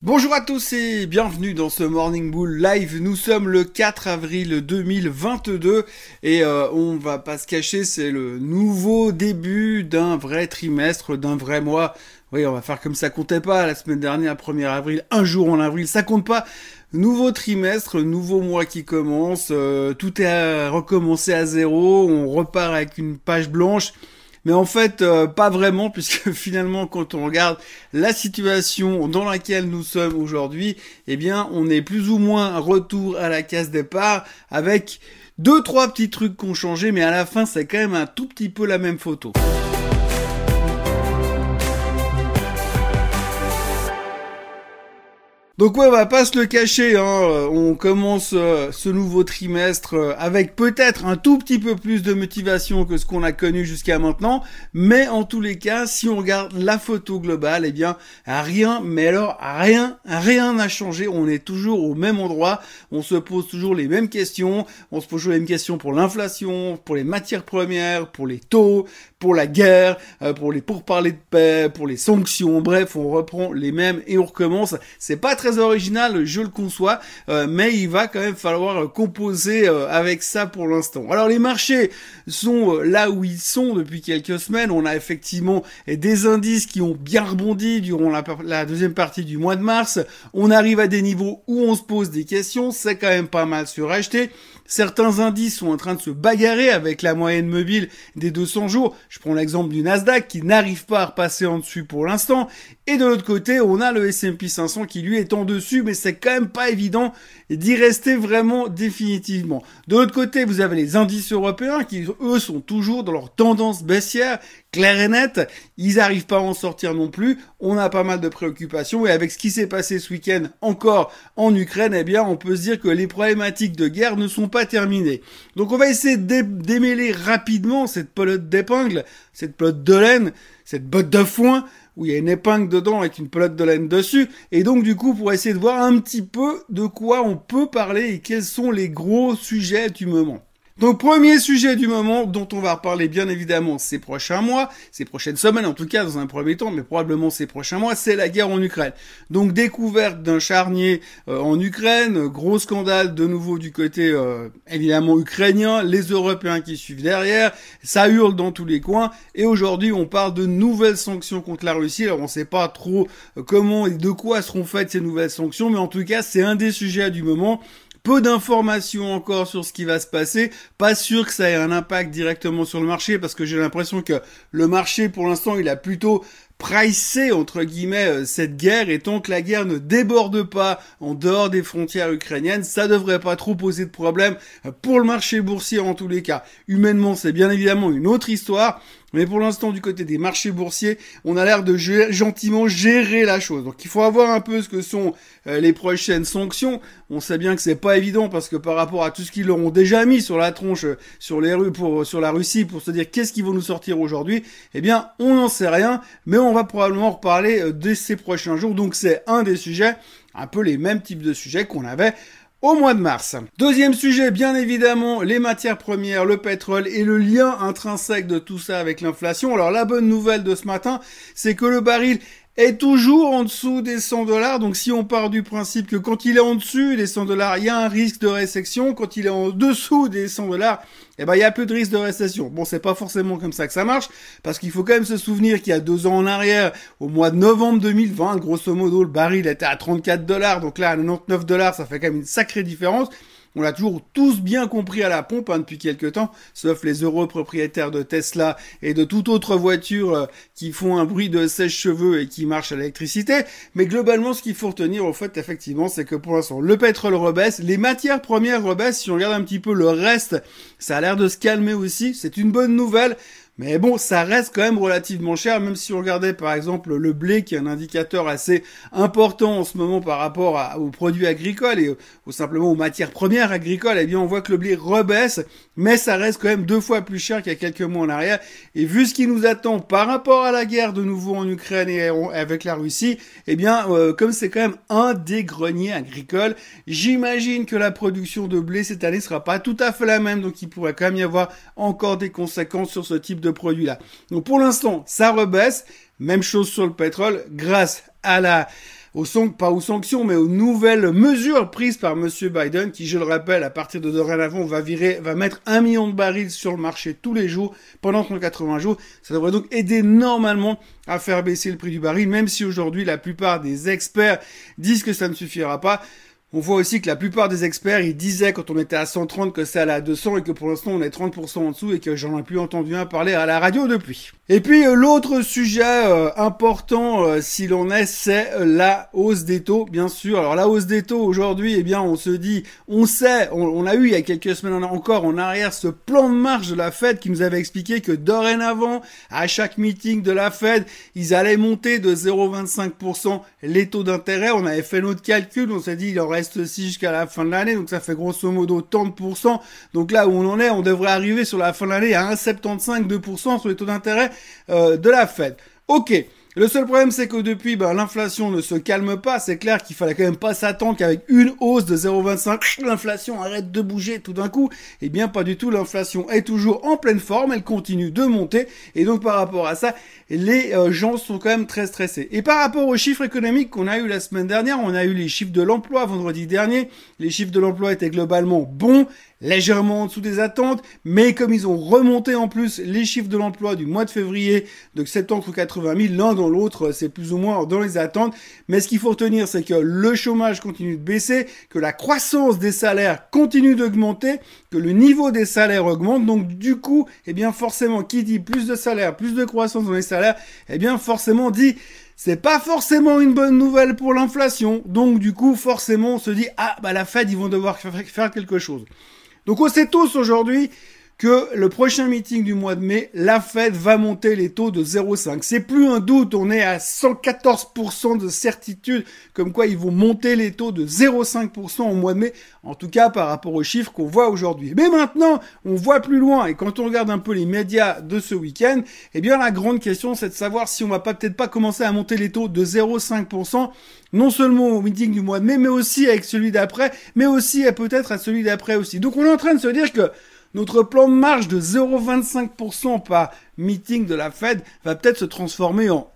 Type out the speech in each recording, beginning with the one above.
Bonjour à tous et bienvenue dans ce Morning Bull Live. Nous sommes le 4 avril 2022 et on va pas se cacher, c'est le nouveau début d'un vrai trimestre, d'un vrai mois. Oui, on va faire comme ça comptait pas la semaine dernière, 1er avril, un jour en avril, ça compte pas. Nouveau trimestre, nouveau mois qui commence, tout est à recommencer à zéro, on repart avec une page blanche. Mais en fait, pas vraiment, puisque finalement, quand on regarde la situation dans laquelle nous sommes aujourd'hui, eh bien, on est plus ou moins retour à la case départ, avec 2-3 petits trucs qui ont changé, mais à la fin, c'est quand même un tout petit peu la même photo. Donc ouais, on va pas se le cacher, on commence ce nouveau trimestre avec peut-être un tout petit peu plus de motivation que ce qu'on a connu jusqu'à maintenant, mais en tous les cas, si on regarde la photo globale, eh bien rien, mais alors rien n'a changé, on est toujours au même endroit, on se pose toujours les mêmes questions, on se pose toujours les mêmes questions pour l'inflation, pour les matières premières, pour les taux, pour la guerre, pour les pourparlers de paix, pour les sanctions, bref, on reprend les mêmes et on recommence. C'est pas très original, je le conçois, mais il va quand même falloir composer avec ça pour l'instant. Alors les marchés sont là où ils sont depuis quelques semaines. On a effectivement des indices qui ont bien rebondi durant la deuxième partie du mois de mars. On arrive à des niveaux où on se pose des questions, c'est quand même pas mal suracheté. Certains indices sont en train de se bagarrer avec la moyenne mobile des 200 jours. Je prends l'exemple du Nasdaq qui n'arrive pas à repasser en dessus pour l'instant. Et de l'autre côté, on a le S&P 500 qui lui est en dessus, mais c'est quand même pas évident d'y rester vraiment définitivement. De l'autre côté, vous avez les indices européens qui, eux, sont toujours dans leur tendance baissière, claire et nette. Ils n'arrivent pas à en sortir non plus. On a pas mal de préoccupations. Et avec ce qui s'est passé ce week-end encore en Ukraine, eh bien, on peut se dire que les problématiques de guerre ne sont pas terminées. Donc, on va essayer de démêler rapidement cette pelote d'épingle, cette pelote de laine, cette botte de foin, où il y a une épingle dedans avec une pelote de laine dessus, et donc du coup pour essayer de voir un petit peu de quoi on peut parler et quels sont les gros sujets du moment. Donc premier sujet du moment dont on va reparler bien évidemment ces prochains mois, ces prochaines semaines en tout cas dans un premier temps, mais probablement ces prochains mois, c'est la guerre en Ukraine. Donc découverte d'un charnier en Ukraine, gros scandale de nouveau du côté évidemment ukrainien, les Européens qui suivent derrière, ça hurle dans tous les coins, et aujourd'hui on parle de nouvelles sanctions contre la Russie. Alors on sait pas trop comment et de quoi seront faites ces nouvelles sanctions, mais en tout cas c'est un des sujets du moment. Peu d'informations encore sur ce qui va se passer. Pas sûr que ça ait un impact directement sur le marché parce que j'ai l'impression que le marché, pour l'instant, il a plutôt pricé, entre guillemets, cette guerre, et tant que la guerre ne déborde pas en dehors des frontières ukrainiennes, ça devrait pas trop poser de problème pour le marché boursier en tous les cas. Humainement, c'est bien évidemment une autre histoire, mais pour l'instant, du côté des marchés boursiers, on a l'air de gentiment gérer la chose. Donc, il faut avoir un peu ce que sont les prochaines sanctions. On sait bien que c'est pas évident parce que par rapport à tout ce qu'ils leur ont déjà mis sur la tronche, sur les rues, sur la Russie, pour se dire qu'est-ce qu'ils vont nous sortir aujourd'hui, eh bien, on n'en sait rien, mais on va probablement reparler de ces prochains jours. Donc, c'est un des sujets, un peu les mêmes types de sujets qu'on avait au mois de mars. Deuxième sujet, bien évidemment, les matières premières, le pétrole et le lien intrinsèque de tout ça avec l'inflation. Alors la bonne nouvelle de ce matin, c'est que le baril est toujours en dessous des 100 $. Donc si on part du principe que quand il est en dessus des 100 $, il y a un risque de récession. Quand il est en dessous des 100 $, eh ben, il y a plus de risque de récession. Bon, c'est pas forcément comme ça que ça marche, parce qu'il faut quand même se souvenir qu'il y a 2 ans en arrière, au mois de novembre 2020, grosso modo, le baril était à 34 $. Donc là, à 99 $, ça fait quand même une sacrée différence. On l'a toujours tous bien compris à la pompe depuis quelques temps, sauf les heureux propriétaires de Tesla et de toute autre voiture qui font un bruit de sèche-cheveux et qui marchent à l'électricité. Mais globalement, ce qu'il faut retenir, au fait, effectivement, c'est que pour l'instant, le pétrole rebaisse, les matières premières rebaissent. Si on regarde un petit peu le reste, ça a l'air de se calmer aussi. C'est une bonne nouvelle. Mais bon, ça reste quand même relativement cher, même si on regardait par exemple le blé, qui est un indicateur assez important en ce moment par rapport aux produits agricoles et simplement aux matières premières agricoles, eh bien on voit que le blé rebaisse, mais ça reste quand même 2 fois plus cher qu'il y a quelques mois en arrière. Et vu ce qui nous attend par rapport à la guerre de nouveau en Ukraine et avec la Russie, eh bien comme c'est quand même un des greniers agricoles, j'imagine que la production de blé cette année sera pas tout à fait la même, donc il pourrait quand même y avoir encore des conséquences sur ce type de produit-là. Donc pour l'instant, ça rebaisse. Même chose sur le pétrole, grâce à pas aux sanctions, mais aux nouvelles mesures prises par Monsieur Biden, qui, je le rappelle, à partir de dorénavant, va mettre 1 million de barils sur le marché tous les jours pendant 180 jours. Ça devrait donc aider normalement à faire baisser le prix du baril, même si aujourd'hui la plupart des experts disent que ça ne suffira pas. On voit aussi que la plupart des experts, ils disaient quand on était à 130 que ça allait à 200 et que pour l'instant on est 30% en dessous et que j'en ai plus entendu un parler à la radio depuis. Et puis l'autre sujet important, s'il en est, c'est la hausse des taux, bien sûr. Alors la hausse des taux aujourd'hui, eh bien on se dit, on a eu il y a quelques semaines encore en arrière ce plan de marche de la Fed qui nous avait expliqué que dorénavant, à chaque meeting de la Fed, ils allaient monter de 0,25% les taux d'intérêt. On avait fait notre calcul, on s'est dit il en reste 6 jusqu'à la fin de l'année, donc ça fait grosso modo tant de pourcents. Donc là où on en est, on devrait arriver sur la fin de l'année à 1,75-2% sur les taux d'intérêt de la Fed. Ok. Le seul problème, c'est que depuis, l'inflation ne se calme pas. C'est clair qu'il fallait quand même pas s'attendre qu'avec une hausse de 0,25, l'inflation arrête de bouger tout d'un coup. Eh bien, pas du tout. L'inflation est toujours en pleine forme. Elle continue de monter. Et donc, par rapport à ça, les gens sont quand même très stressés. Et par rapport aux chiffres économiques qu'on a eu la semaine dernière, on a eu les chiffres de l'emploi vendredi dernier. Les chiffres de l'emploi étaient globalement bons, légèrement en dessous des attentes, mais comme ils ont remonté en plus les chiffres de l'emploi du mois de février, de septembre ou 80 000, l'un dans l'autre, c'est plus ou moins dans les attentes. Mais ce qu'il faut retenir, c'est que le chômage continue de baisser, que la croissance des salaires continue d'augmenter, que le niveau des salaires augmente. Donc du coup, eh bien forcément, qui dit plus de salaires, plus de croissance dans les salaires, eh bien forcément dit c'est pas forcément une bonne nouvelle pour l'inflation. Donc du coup, forcément, on se dit la Fed, ils vont devoir faire quelque chose. Donc on sait tous aujourd'hui que le prochain meeting du mois de mai, la Fed va monter les taux de 0,5. C'est plus un doute, on est à 114% de certitude comme quoi ils vont monter les taux de 0,5% au mois de mai, en tout cas par rapport aux chiffres qu'on voit aujourd'hui. Mais maintenant, on voit plus loin et quand on regarde un peu les médias de ce week-end, eh bien la grande question c'est de savoir si on va peut-être pas commencer à monter les taux de 0,5%, non seulement au meeting du mois de mai, mais aussi avec celui d'après, mais aussi et peut-être à celui d'après aussi. Donc on est en train de se dire que notre plan de marge de 0,25% par meeting de la Fed va peut-être se transformer en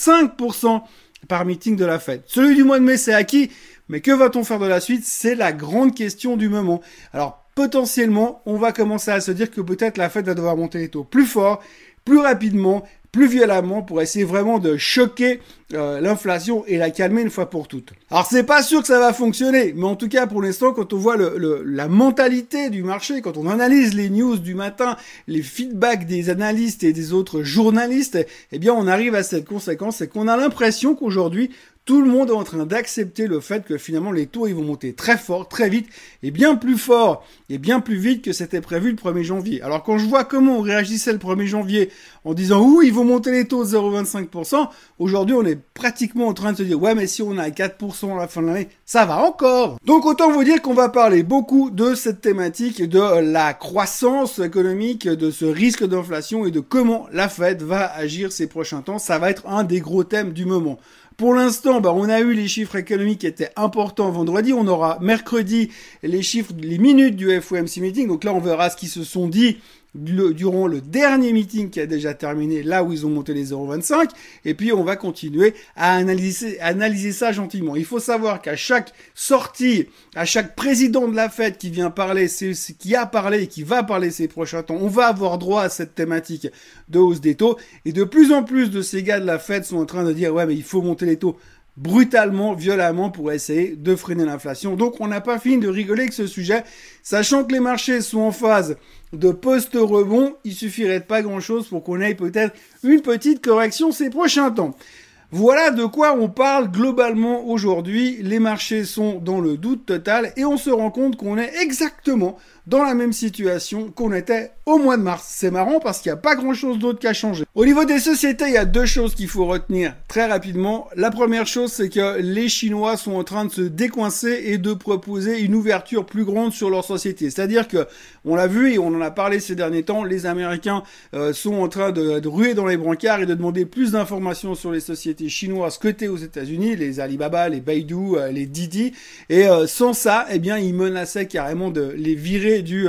0,5% par meeting de la Fed. Celui du mois de mai, c'est acquis, mais que va-t-on faire de la suite? C'est la grande question du moment. Alors, potentiellement, on va commencer à se dire que peut-être la Fed va devoir monter les taux plus fort, plus rapidement, plus violemment pour essayer vraiment de choquer l'inflation et la calmer une fois pour toutes. Alors c'est pas sûr que ça va fonctionner, mais en tout cas pour l'instant quand on voit la mentalité du marché, quand on analyse les news du matin, les feedbacks des analystes et des autres journalistes, eh bien on arrive à cette conséquence, c'est qu'on a l'impression qu'aujourd'hui tout le monde est en train d'accepter le fait que finalement les taux ils vont monter très fort, très vite, et bien plus fort, et bien plus vite que c'était prévu le 1er janvier. Alors quand je vois comment on réagissait le 1er janvier en disant « Ouh, ils vont monter les taux de 0,25%, aujourd'hui on est pratiquement en train de se dire « Ouais, mais si on est à 4% à la fin de l'année, ça va encore !» Donc autant vous dire qu'on va parler beaucoup de cette thématique, de la croissance économique, de ce risque d'inflation et de comment la Fed va agir ces prochains temps. Ça va être un des gros thèmes du moment. Pour l'instant, on a eu les chiffres économiques qui étaient importants vendredi. On aura mercredi les chiffres, les minutes du FOMC meeting. Donc là, on verra ce qu'ils se sont dit durant le dernier meeting qui a déjà terminé, là où ils ont monté les 0,25. Et puis, on va continuer à analyser ça gentiment. Il faut savoir qu'à chaque sortie, à chaque président de la Fed qui vient parler, qui a parlé et qui va parler ces prochains temps, on va avoir droit à cette thématique de hausse des taux. Et de plus en plus de ces gars de la Fed sont en train de dire « Ouais, mais il faut monter les taux brutalement, violemment pour essayer de freiner l'inflation. » Donc, on n'a pas fini de rigoler avec ce sujet. Sachant que les marchés sont en phase de post-rebond, il suffirait de pas grand-chose pour qu'on ait peut-être une petite correction ces prochains temps. Voilà de quoi on parle globalement aujourd'hui. Les marchés sont dans le doute total et on se rend compte qu'on est exactement dans la même situation qu'on était au mois de mars. C'est marrant parce qu'il n'y a pas grand-chose d'autre qu'à changer. Au niveau des sociétés, il y a deux choses qu'il faut retenir très rapidement. La première chose, c'est que les Chinois sont en train de se décoincer et de proposer une ouverture plus grande sur leur société. C'est-à-dire que, on l'a vu et on en a parlé ces derniers temps, les Américains sont en train de ruer dans les brancards et de demander plus d'informations sur les sociétés chinoises cotées aux États-Unis, les Alibaba, les Baidu, les Didi. Et sans ça, eh bien, ils menaçaient carrément de les virer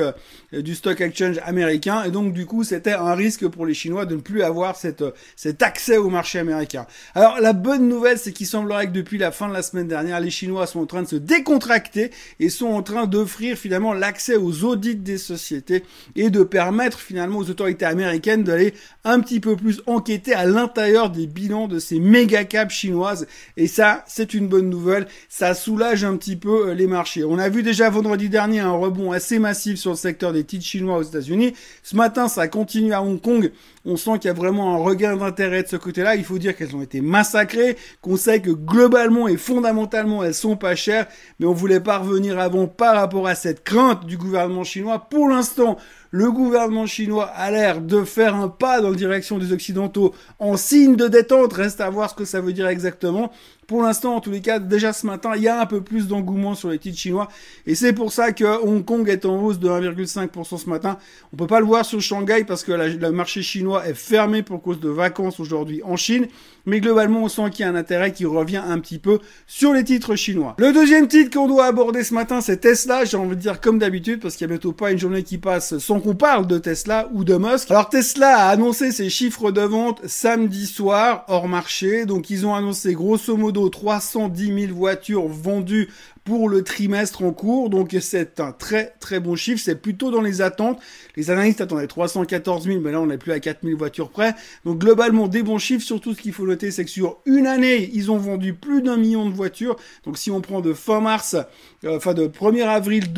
du stock exchange américain. Et donc, du coup, c'était un risque pour les Chinois de ne plus avoir cet accès au marché américain. Alors, la bonne nouvelle, c'est qu'il semblerait que depuis la fin de la semaine dernière, les Chinois sont en train de se décontracter et sont en train d'offrir finalement l'accès aux audits des sociétés et de permettre finalement aux autorités américaines d'aller un petit peu plus enquêter à l'intérieur des bilans de ces méga caps chinoises. Et ça, c'est une bonne nouvelle. Ça soulage un petit peu les marchés. On a vu déjà vendredi dernier un rebond assez massif sur le secteur des titres chinois aux États-Unis. Ce matin, ça continue à Hong Kong. On sent qu'il y a vraiment un regain d'intérêt de ce côté-là. Il faut dire qu'elles ont été massacrées, qu'on sait que globalement et fondamentalement, elles sont pas chères, mais on voulait pas revenir avant par rapport à cette crainte du gouvernement chinois. Pour l'instant, le gouvernement chinois a l'air de faire un pas dans la direction des Occidentaux en signe de détente. Reste à voir ce que ça veut dire exactement. Pour l'instant, en tous les cas, déjà ce matin, il y a un peu plus d'engouement sur les titres chinois. Et c'est pour ça que Hong Kong est en hausse de 1,5% ce matin. On peut pas le voir sur Shanghai parce que le marché chinois est fermé pour cause de vacances aujourd'hui en Chine. Mais globalement, on sent qu'il y a un intérêt qui revient un petit peu sur les titres chinois. Le deuxième titre qu'on doit aborder ce matin, c'est Tesla. J'ai envie de dire comme d'habitude parce qu'il n'y a bientôt pas une journée qui passe sans qu'on parle de Tesla ou de Musk. Alors Tesla a annoncé ses chiffres de vente samedi soir hors marché. Donc ils ont annoncé grosso modo 310 000 voitures vendues pour le trimestre en cours, donc c'est un très très bon chiffre, c'est plutôt dans les attentes. Les analystes attendaient 314 000, mais là on n'est plus à 4 000 voitures près. Donc globalement des bons chiffres, surtout ce qu'il faut noter, c'est que sur une année, ils ont vendu plus d'1 million de voitures. Donc si on prend de fin mars, de 1er avril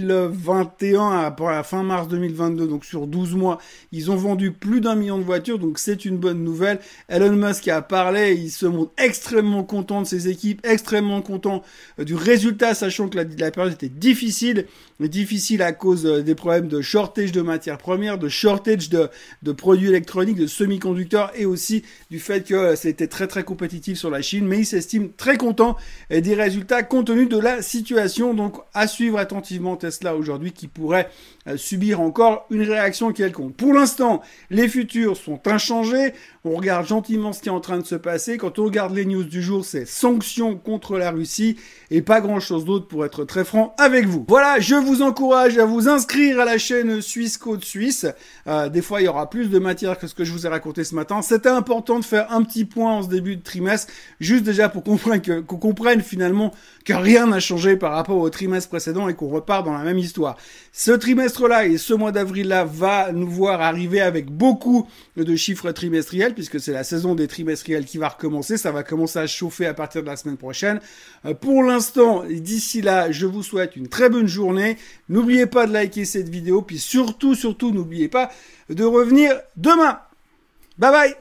2021 à fin mars 2022, donc sur 12 mois, ils ont vendu plus d'1 million de voitures, donc c'est une bonne nouvelle. Elon Musk a parlé, il se montre extrêmement content de ses équipes, extrêmement content du résultat, sachant que la période était difficile à cause des problèmes de shortage de matières premières, de shortage de produits électroniques, de semi-conducteurs et aussi du fait que c'était très très compétitif sur la Chine, mais il s'estime très content des résultats compte tenu de la situation. Donc à suivre attentivement Tesla aujourd'hui qui pourrait subir encore une réaction quelconque. Pour l'instant, les futurs sont inchangés. On regarde gentiment ce qui est en train de se passer. Quand on regarde les news du jour, c'est sanctions contre la Russie et pas grand chose d'autre pour être très franc avec vous. Voilà, je vous encourage à vous inscrire à la chaîne Suisse Côte Suisse. Des fois, il y aura plus de matière que ce que je vous ai raconté ce matin. C'était important de faire un petit point en ce début de trimestre, juste déjà pour qu'on comprenne finalement que rien n'a changé par rapport au trimestre précédent et qu'on repart dans la même histoire. Ce trimestre-là et ce mois d'avril-là va nous voir arriver avec beaucoup de chiffres trimestriels puisque c'est la saison des trimestriels qui va recommencer. Ça va commencer à chauffer à partir de la semaine prochaine. Pour l'instant, d'ici là, je vous souhaite une très bonne journée. N'oubliez pas de liker cette vidéo, puis surtout, n'oubliez pas de revenir demain. Bye bye!